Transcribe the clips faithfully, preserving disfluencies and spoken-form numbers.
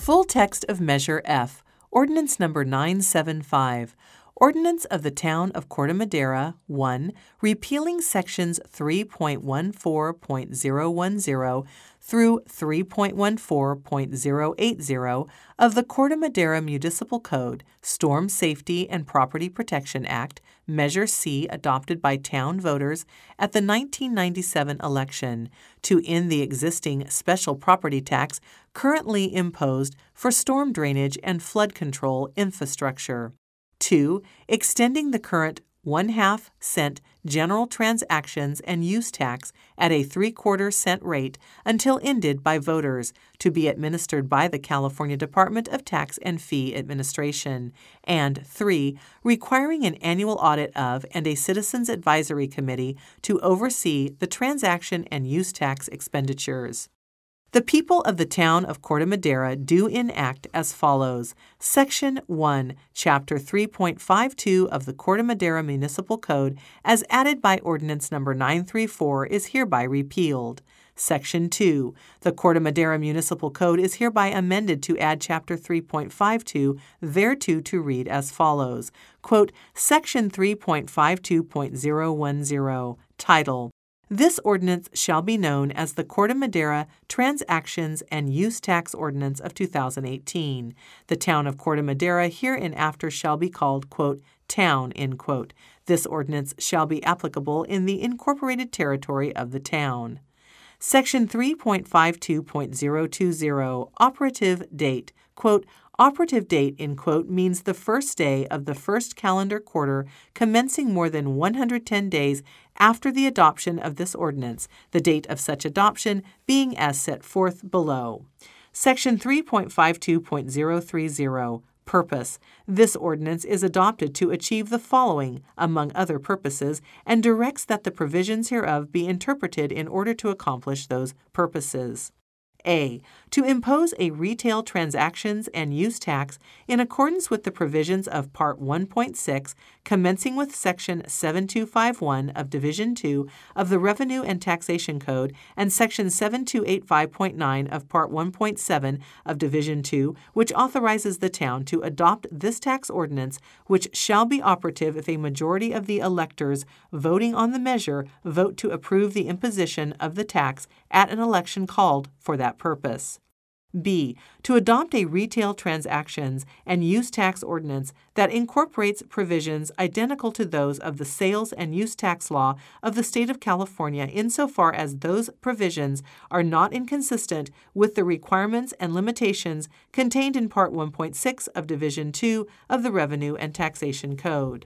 Full text of Measure F, Ordinance Number nine seventy-five. Ordinance of the Town of Corte Madera, one. Repealing Sections three point one four point zero one zero through three point one four point zero eight zero of the Corte Madera Municipal Code, Storm Safety and Property Protection Act, Measure C adopted by town voters at the nineteen ninety-seven election, to end the existing special property tax currently imposed for storm drainage and flood control infrastructure. two. Extending the current one-half cent general transactions and use tax at a three-quarter cent rate until ended by voters, to be administered by the California Department of Tax and Fee Administration. And three. Requiring an annual audit of and a Citizens Advisory Committee to oversee the transaction and use tax expenditures. The people of the town of Corte Madera do enact as follows. Section one, Chapter three point five two of the Corte Madera Municipal Code, as added by Ordinance Number nine thirty-four, is hereby repealed. Section two. The Corte Madera Municipal Code is hereby amended to add Chapter three point five two thereto to read as follows. Quote, Section three point five two point zero one zero. Title: This ordinance shall be known as the Corte Madera Transactions and Use Tax Ordinance of two thousand eighteen. The town of Corte Madera hereinafter shall be called, quote, town, end quote. This ordinance shall be applicable in the incorporated territory of the town. Section three point five two point zero two zero. Operative Date. Quote, Operative date, end quote, means the first day of the first calendar quarter commencing more than one hundred ten days after the adoption of this ordinance, the date of such adoption being as set forth below. Section three point five two point zero three zero. Purpose. This ordinance is adopted to achieve the following, among other purposes, and directs that the provisions hereof be interpreted in order to accomplish those purposes. A. To impose a retail transactions and use tax in accordance with the provisions of Part one point six, commencing with Section seven two five one of Division two of the Revenue and Taxation Code and Section seven two eight five point nine of Part one point seven of Division two, which authorizes the town to adopt this tax ordinance, which shall be operative if a majority of the electors voting on the measure vote to approve the imposition of the tax at an election called for that purpose. B. To adopt a retail transactions and use tax ordinance that incorporates provisions identical to those of the sales and use tax law of the state of California insofar as those provisions are not inconsistent with the requirements and limitations contained in Part one point six of Division two of the Revenue and Taxation Code.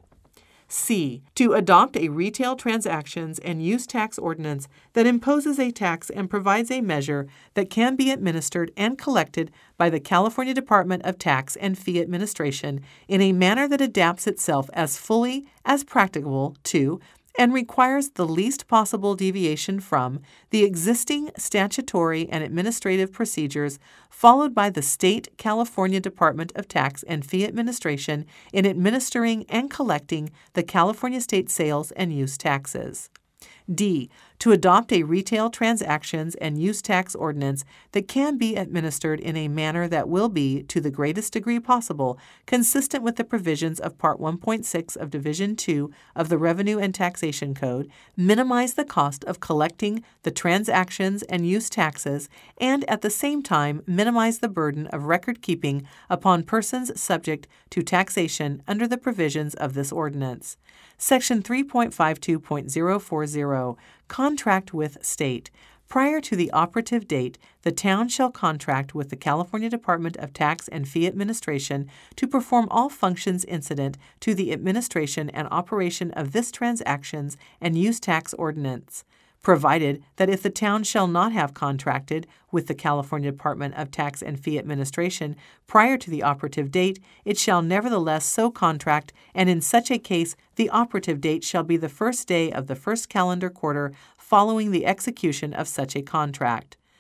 C. To adopt a retail transactions and use tax ordinance that imposes a tax and provides a measure that can be administered and collected by the California Department of Tax and Fee Administration in a manner that adapts itself as fully as practicable to and requires the least possible deviation from the existing statutory and administrative procedures followed by the State California Department of Tax and Fee Administration in administering and collecting the California state sales and use taxes. D. To adopt a retail transactions and use tax ordinance that can be administered in a manner that will be, to the greatest degree possible, consistent with the provisions of Part one point six of Division two of the Revenue and Taxation Code, minimize the cost of collecting the transactions and use taxes, and at the same time minimize the burden of record keeping upon persons subject to taxation under the provisions of this ordinance. Section three point five two point zero four zero. Contract with State. Prior to the operative date, the town shall contract with the California Department of Tax and Fee Administration to perform all functions incident to the administration and operation of this transactions and use tax ordinance, provided that if the town shall not have contracted with the California Department of Tax and Fee Administration prior to the operative date, it shall nevertheless so contract, and in such a case the operative date shall be the first day of the first calendar quarter following the execution of such a contract.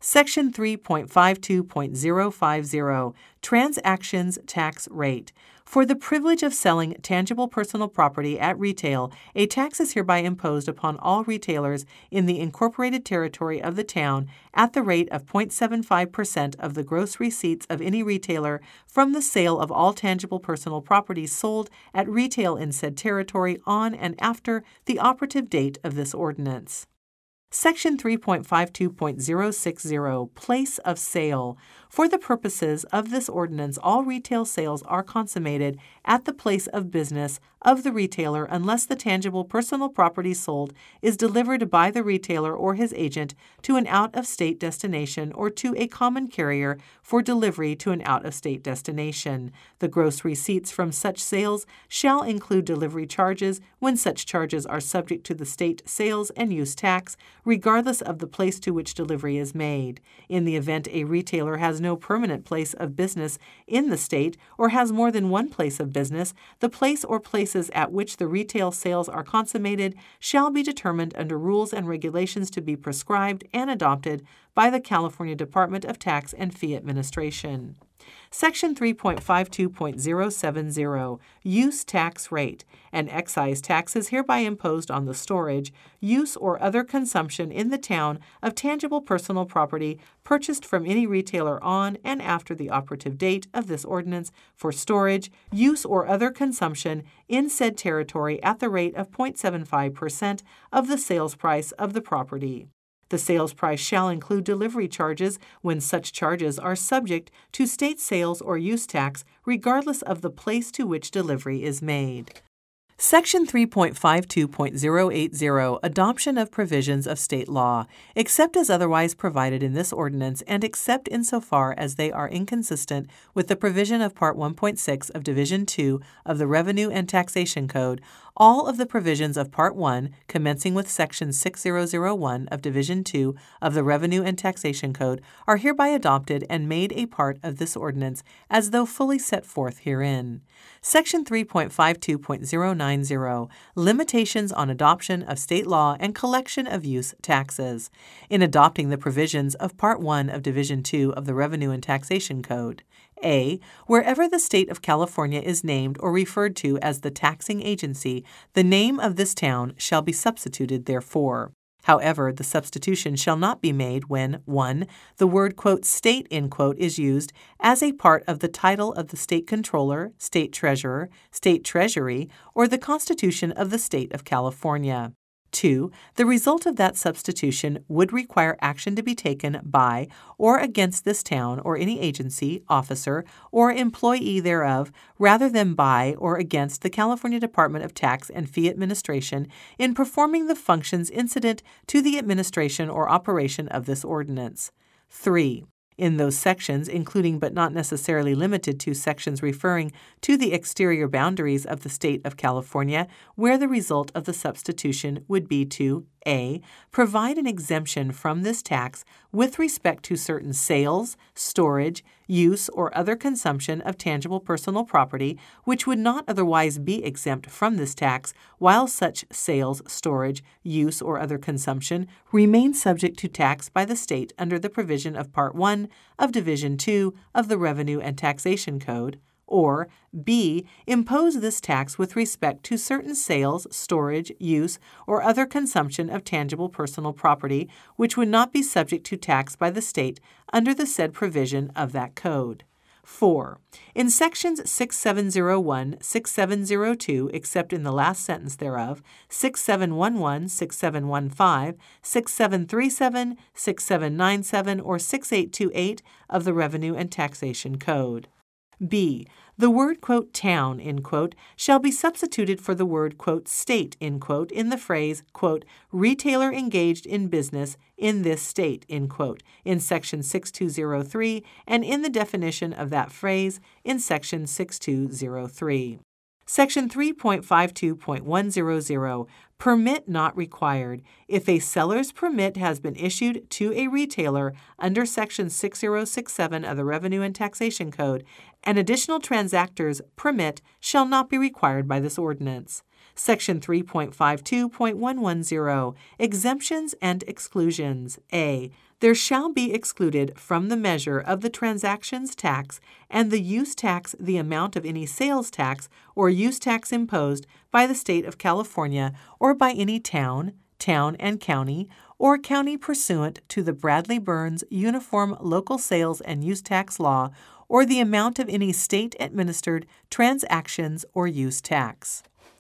Section three point five two point zero five zero, Transactions Tax Rate. For the privilege of selling tangible personal property at retail, a tax is hereby imposed upon all retailers in the incorporated territory of the town at the rate of zero point seven five percent of the gross receipts of any retailer from the sale of all tangible personal property sold at retail in said territory on and after the operative date of this ordinance. Section three point five two point zero six zero, Place of Sale. For the purposes of this ordinance, all retail sales are consummated at the place of business of the retailer unless the tangible personal property sold is delivered by the retailer or his agent to an out-of-state destination or to a common carrier for delivery to an out-of-state destination. The gross receipts from such sales shall include delivery charges when such charges are subject to the state sales and use tax, regardless of the place to which delivery is made. In the event a retailer has no permanent place of business in the state or has more than one place of business, the place or places at which the retail sales are consummated shall be determined under rules and regulations to be prescribed and adopted by the California Department of Tax and Fee Administration. Section three point five two point zero seven zero, Use Tax Rate. An excise tax is hereby imposed on the storage, use, or other consumption in the town of tangible personal property purchased from any retailer on and after the operative date of this ordinance for storage, use, or other consumption in said territory at the rate of zero point seven five percent of the sales price of the property. The sales price shall include delivery charges when such charges are subject to state sales or use tax, regardless of the place to which delivery is made. Section three point five two point zero eight zero, Adoption of Provisions of State Law. Except as otherwise provided in this ordinance, and except insofar as they are inconsistent with the provision of Part one point six of Division two of the Revenue and Taxation Code, all of the provisions of Part one, commencing with Section six thousand one of Division two of the Revenue and Taxation Code, are hereby adopted and made a part of this ordinance as though fully set forth herein. Section three point five two point zero nine zero, Limitations on Adoption of State Law and Collection of Use Taxes. In adopting the provisions of Part one of Division two of the Revenue and Taxation Code, A. Wherever the state of California is named or referred to as the taxing agency, the name of this town shall be substituted therefor. However, the substitution shall not be made when, one. The word, quote, state, end quote, is used as a part of the title of the state controller, state treasurer, state treasury, or the Constitution of the state of California. Two. The result of that substitution would require action to be taken by or against this town or any agency, officer, or employee thereof, rather than by or against the California Department of Tax and Fee Administration in performing the functions incident to the administration or operation of this ordinance. Three. In those sections, including but not necessarily limited to sections referring to the exterior boundaries of the state of California, where the result of the substitution would be to A. Provide an exemption from this tax with respect to certain sales, storage, use, or other consumption of tangible personal property which would not otherwise be exempt from this tax, while such sales, storage, use, or other consumption remain subject to tax by the state under the provision of Part one of Division two of the Revenue and Taxation Code, or B. Impose this tax with respect to certain sales, storage, use, or other consumption of tangible personal property which would not be subject to tax by the state under the said provision of that code. Four. In sections six seven zero one, six seven zero two, except in the last sentence thereof, six seven one one, six seven one five, six seven three seven, six seven nine seven, or six eight two eight of the Revenue and Taxation Code. B. The word, quote, town, end quote, shall be substituted for the word, quote, state, end quote, in the phrase, quote, retailer engaged in business in this state, end quote, in Section six two zero three and in the definition of that phrase in Section six two zero three. Section three point five two point one zero zero, Permit Not Required. If a seller's permit has been issued to a retailer under Section six zero six seven of the Revenue and Taxation Code, an additional transactor's permit shall not be required by this ordinance. Section three point five two point one one zero, Exemptions and Exclusions. A. There shall be excluded from the measure of the transactions tax and the use tax the amount of any sales tax or use tax imposed by the State of California or by any town, town and county, or county pursuant to the Bradley-Burns Uniform Local Sales and Use Tax Law, or the amount of any state-administered transactions or use tax.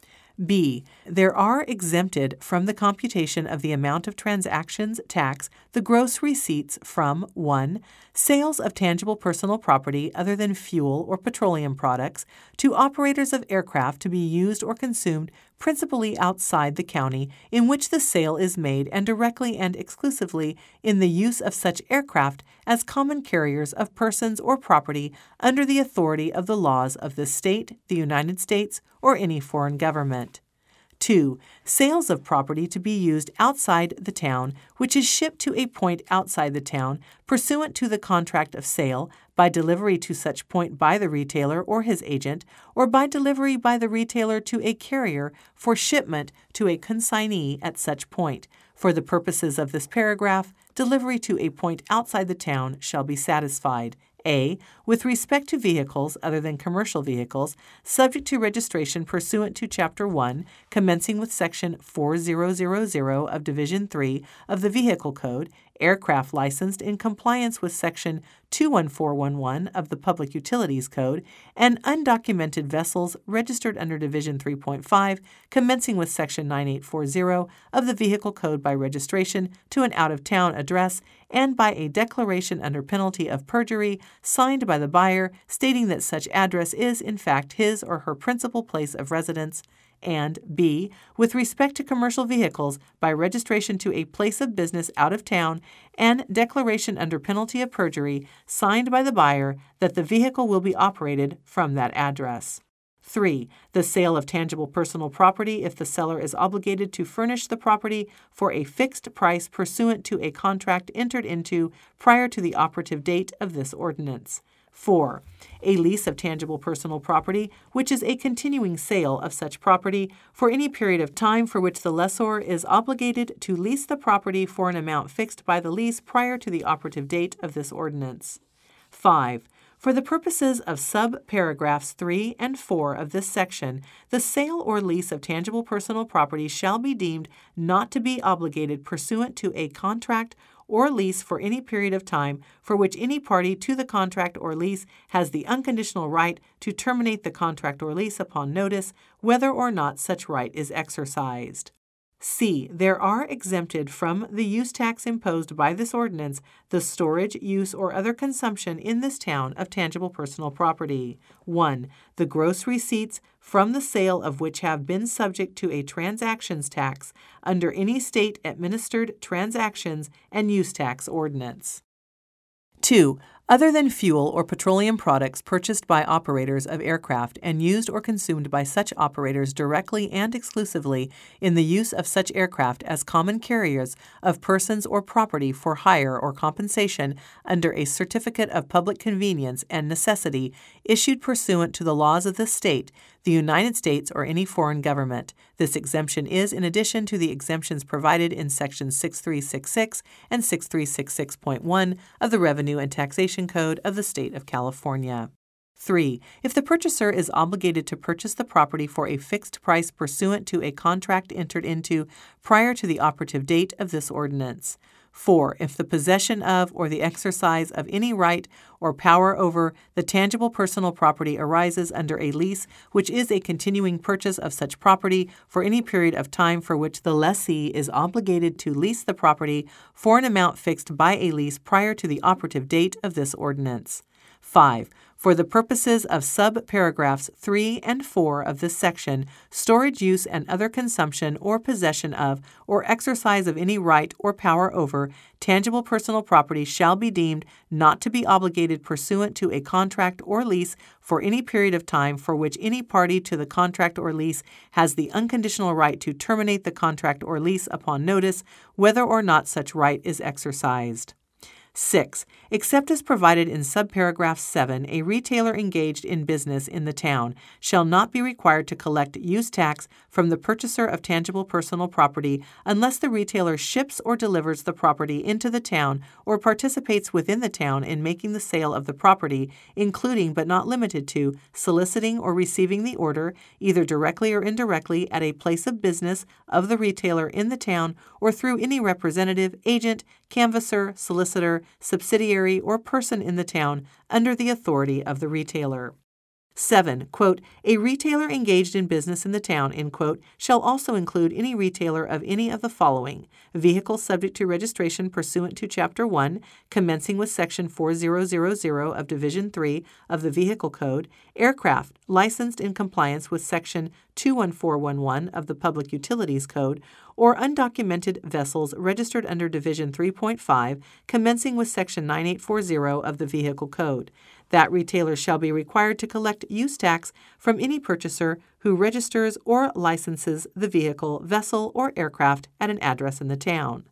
B. There are exempted from the computation of the amount of transactions tax the gross receipts from one. Sales of tangible personal property other than fuel or petroleum products to operators of aircraft to be used or consumed principally outside the county in which the sale is made and directly and exclusively in the use of such aircraft as common carriers of persons or property under the authority of the laws of the state, the United States, or any foreign government. two. Sales of property to be used outside the town, which is shipped to a point outside the town, pursuant to the contract of sale, by delivery to such point by the retailer or his agent, or by delivery by the retailer to a carrier for shipment to a consignee at such point. For the purposes of this paragraph, delivery to a point outside the town shall be satisfied. A. With respect to vehicles other than commercial vehicles, subject to registration pursuant to Chapter one, commencing with Section four thousand of Division three of the Vehicle Code, aircraft licensed in compliance with Section two one four one one of the Public Utilities Code, and undocumented vessels registered under Division three point five, commencing with Section nine eight four zero of the Vehicle Code by registration to an out-of-town address and by a declaration under penalty of perjury signed by the buyer stating that such address is, in fact, his or her principal place of residence. And B. With respect to commercial vehicles, by registration to a place of business out of town and declaration under penalty of perjury signed by the buyer that the vehicle will be operated from that address. three. The sale of tangible personal property if the seller is obligated to furnish the property for a fixed price pursuant to a contract entered into prior to the operative date of this ordinance. four. A lease of tangible personal property, which is a continuing sale of such property for any period of time for which the lessor is obligated to lease the property for an amount fixed by the lease prior to the operative date of this ordinance. five. For the purposes of sub-paragraphs three and four of this section, the sale or lease of tangible personal property shall be deemed not to be obligated pursuant to a contract or lease for any period of time for which any party to the contract or lease has the unconditional right to terminate the contract or lease upon notice, whether or not such right is exercised. C. There are exempted from the use tax imposed by this ordinance the storage, use, or other consumption in this town of tangible personal property. one. The gross receipts from the sale of which have been subject to a transactions tax under any state-administered transactions and use tax ordinance. two. Other than fuel or petroleum products purchased by operators of aircraft and used or consumed by such operators directly and exclusively in the use of such aircraft as common carriers of persons or property for hire or compensation under a certificate of public convenience and necessity issued pursuant to the laws of the state, the United States, or any foreign government. This exemption is in addition to the exemptions provided in Sections six three six six and six three six six point one of the Revenue and Taxation Code of the State of California. three. If the purchaser is obligated to purchase the property for a fixed price pursuant to a contract entered into prior to the operative date of this ordinance. four. If the possession of or the exercise of any right or power over the tangible personal property arises under a lease, which is a continuing purchase of such property for any period of time for which the lessee is obligated to lease the property for an amount fixed by a lease prior to the operative date of this ordinance. five. For the purposes of sub-paragraphs three and four of this section, storage, use, and other consumption or possession of or exercise of any right or power over tangible personal property shall be deemed not to be obligated pursuant to a contract or lease for any period of time for which any party to the contract or lease has the unconditional right to terminate the contract or lease upon notice, whether or not such right is exercised. six. Except as provided in subparagraph seven, a retailer engaged in business in the town shall not be required to collect use tax from the purchaser of tangible personal property unless the retailer ships or delivers the property into the town or participates within the town in making the sale of the property, including but not limited to soliciting or receiving the order, either directly or indirectly at a place of business of the retailer in the town or through any representative, agent, canvasser, solicitor, subsidiary, or person in the town under the authority of the retailer. seven. Quote, a retailer engaged in business in the town, end quote, shall also include any retailer of any of the following: vehicles subject to registration pursuant to Chapter one, commencing with Section four thousand of Division three of the Vehicle Code, aircraft licensed in compliance with Section two one four one one of the Public Utilities Code, or undocumented vessels registered under Division three point five, commencing with Section nine eight four zero of the Vehicle Code. That retailer shall be required to collect use tax from any purchaser who registers or licenses the vehicle, vessel, or aircraft at an address in the town.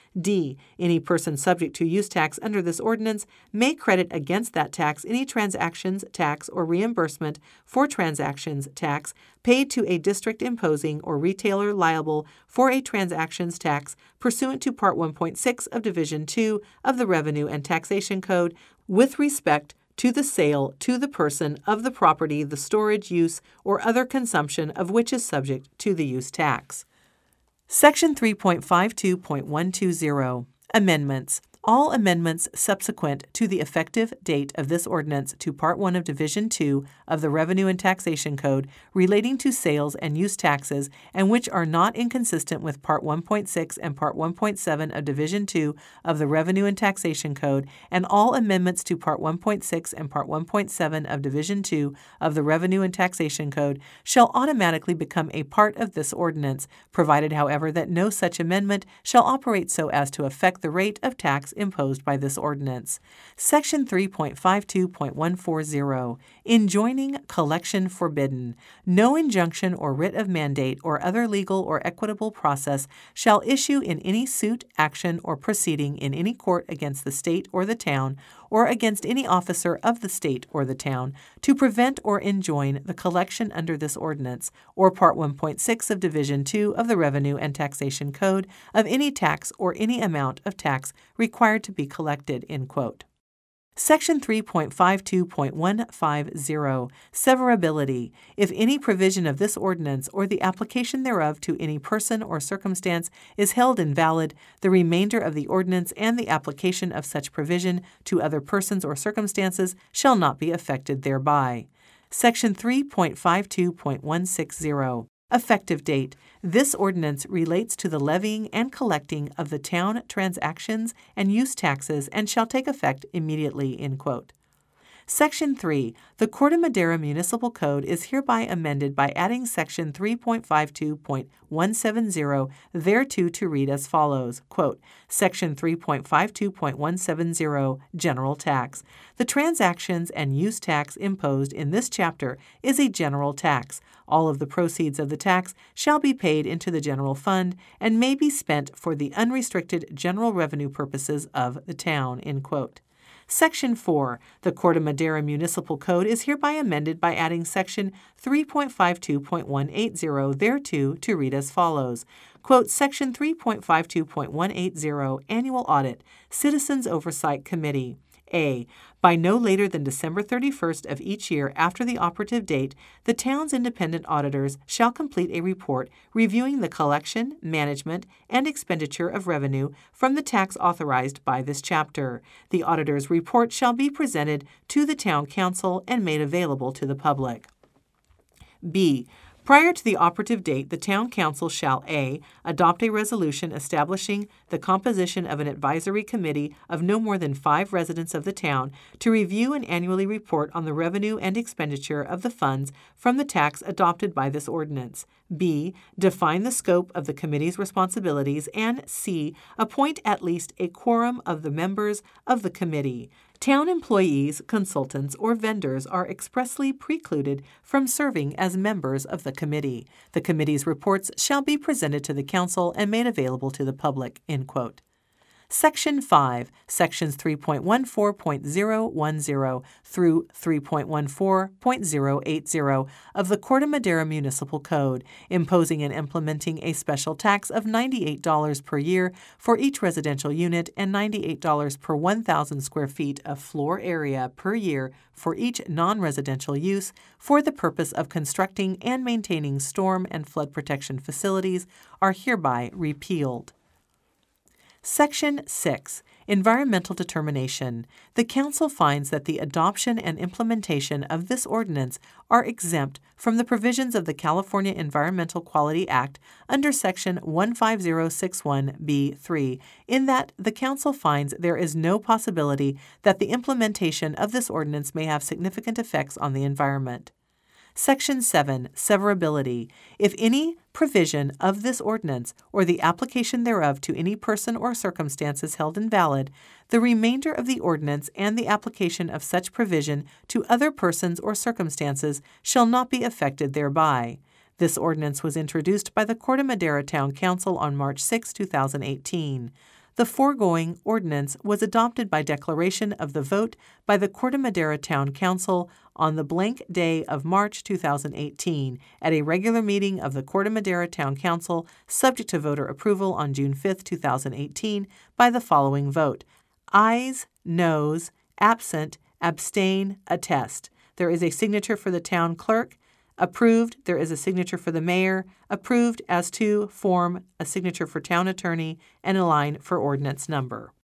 D. Any person subject to use tax under this ordinance may credit against that tax any transactions tax or reimbursement for transactions tax paid to a district imposing or retailer liable for a transactions tax pursuant to Part one point six of Division two of the Revenue and Taxation Code with respect to the sale to the person of the property, the storage, use, or other consumption of which is subject to the use tax. Section three point five two point one two zero. Amendments. All amendments subsequent to the effective date of this ordinance to Part one of Division two of the Revenue and Taxation Code relating to sales and use taxes and which are not inconsistent with Part one point six and Part one point seven of Division two of the Revenue and Taxation Code, and all amendments to Part one point six and Part one point seven of Division two of the Revenue and Taxation Code shall automatically become a part of this ordinance, provided, however, that no such amendment shall operate so as to affect the rate of tax imposed by this ordinance. Section three point five two point one four zero. Enjoining collection forbidden. No injunction or writ of mandate or other legal or equitable process shall issue in any suit, action, or proceeding in any court against the state or the town, or against any officer of the state or the town, to prevent or enjoin the collection under this ordinance, or Part one point six of Division two of the Revenue and Taxation Code, of any tax or any amount of tax required to be collected, end quote. Section three point five two point one five zero. Severability. If any provision of this ordinance or the application thereof to any person or circumstance is held invalid, the remainder of the ordinance and the application of such provision to other persons or circumstances shall not be affected thereby. Section three point five two point one six zero. Effective date. This ordinance relates to the levying and collecting of the town transactions and use taxes and shall take effect immediately, end quote. Section three. The Corte Madera Municipal Code is hereby amended by adding Section three point five two point one seven zero thereto to read as follows, quote, Section three point five two point one seven zero, General Tax. The transactions and use tax imposed in this chapter is a general tax. All of the proceeds of the tax shall be paid into the general fund and may be spent for the unrestricted general revenue purposes of the town, end quote. Section four. The Corte Madera Municipal Code is hereby amended by adding Section three point five two point one eight zero thereto to read as follows, quote, Section three point five two point one eight zero, Annual Audit, Citizens Oversight Committee. A. By no later than December thirty-first of each year after the operative date, the town's independent auditors shall complete a report reviewing the collection, management, and expenditure of revenue from the tax authorized by this chapter. The auditor's report shall be presented to the town council and made available to the public. B. Prior to the operative date, the Town Council shall A. adopt a resolution establishing the composition of an advisory committee of no more than five residents of the town to review and annually report on the revenue and expenditure of the funds from the tax adopted by this ordinance. B. Define the scope of the committee's responsibilities, and C. Appoint at least a quorum of the members of the committee. Town employees, consultants, or vendors are expressly precluded from serving as members of the committee. The committee's reports shall be presented to the council and made available to the public, end quote. Section five, Sections three point one four point zero one zero through three point one four point zero eight zero of the Corte Madera Municipal Code, imposing and implementing a special tax of ninety-eight dollars per year for each residential unit and ninety-eight dollars per one thousand square feet of floor area per year for each non-residential use for the purpose of constructing and maintaining storm and flood protection facilities are hereby repealed. Section six. Environmental Determination. The Council finds that the adoption and implementation of this ordinance are exempt from the provisions of the California Environmental Quality Act under Section one five zero six one B three, in that the Council finds there is no possibility that the implementation of this ordinance may have significant effects on the environment. Section seven. Severability. If any provision of this ordinance or the application thereof to any person or circumstance is held invalid, the remainder of the ordinance and the application of such provision to other persons or circumstances shall not be affected thereby. This ordinance was introduced by the Corte Madera Town Council on March sixth, two thousand eighteen. The foregoing ordinance was adopted by declaration of the vote by the Corte Madera Town Council on the blank day of March two thousand eighteen at a regular meeting of the Corte Madera Town Council, subject to voter approval on June fifth, two thousand eighteen, by the following vote: ayes, noes, absent, abstain, attest. There is a signature for the town clerk. Approved, there is a signature for the mayor. Approved as to form, a signature for town attorney, and a line for ordinance number.